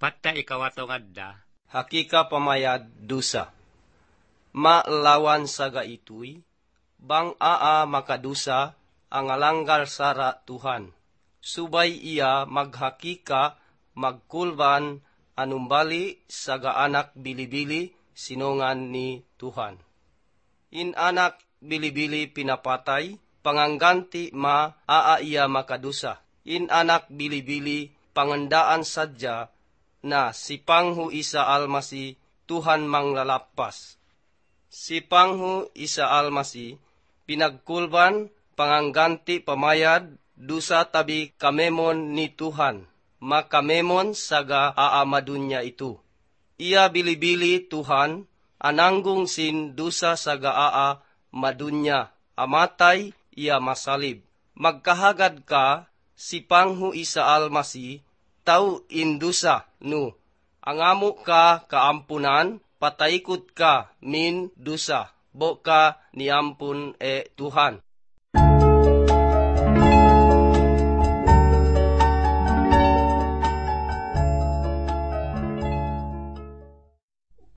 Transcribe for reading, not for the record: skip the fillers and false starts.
Patta ikawato nga da. Hakika pamayad dusa. Maalawan saga itoy, bang makadusa ang alanggar sara Tuhan. Subay iya maghakika magkulban anumbali saga anak bilibili sinungan ni Tuhan. In anak bilibili pinapatay, pangangganti iya makadusa. In anak bilibili pangandaan sadya na si Panghu Isa Almasi Tuhan manglalapas. Si Panghu Isa Almasi pinagkulban pangangganti pamayad dusa tabi kamemon ni Tuhan. Makamemon saga madunya itu. Iya bilibili Tuhan ananggong sin dusa saga madunya. Amatay iya masalib. Magkahagad ka si Panghu Isa Almasi tau indusa no. Angamo ka kaampunan pataykot ka min dusa. Bo ka niampun Tuhan.